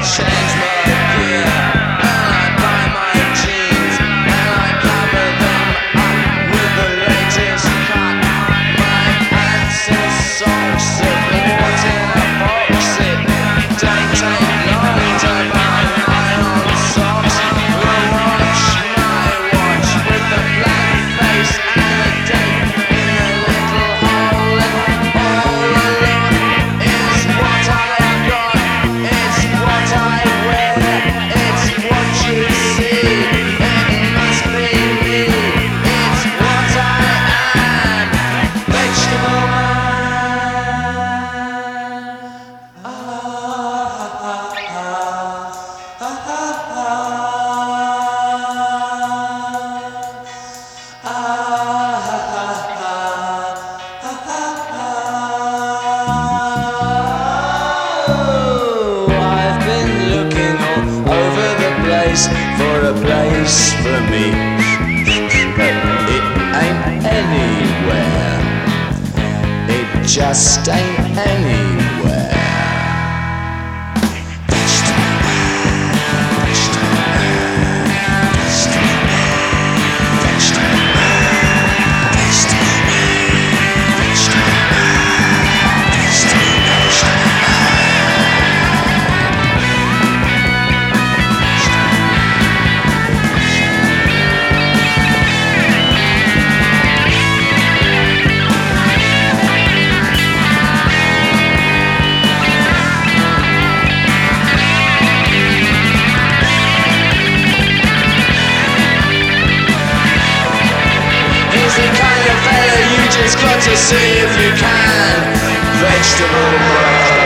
change my gear, and I buy my jeans, and I cover them up with the latest cut. My pants and socks are bought in a box. It don't take long to buy my own socks. Well, watch my watch with the black face and a date in a little hole, and all alone is what I've got. It's what I wear. It's what you see. It must be me. It's what I am. Vegetable I've been looking all over the place for a place for me, but it ain't anywhere. It just ain't anywhere. He's the kind of fella you just got to see if you can. Vegetable